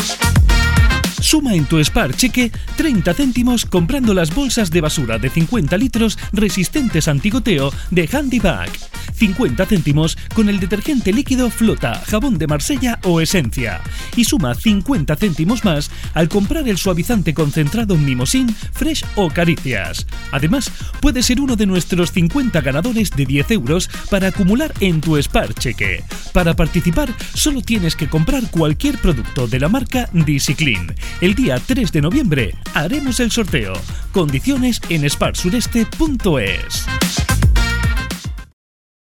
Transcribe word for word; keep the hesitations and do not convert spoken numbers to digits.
Suma en tu Spar Cheque treinta céntimos comprando las bolsas de basura de cincuenta litros resistentes antigoteo de Handyback. cincuenta céntimos con el detergente líquido Flota, jabón de Marsella o Esencia. Y suma cincuenta céntimos más al comprar el suavizante concentrado Mimosin, Fresh o Caricias. Además, puedes ser uno de nuestros cincuenta ganadores de diez euros para acumular en tu Spar Cheque. Para participar, solo tienes que comprar cualquier producto de la marca DisiClean. El día tres de noviembre haremos el sorteo. Condiciones en spar sureste punto es.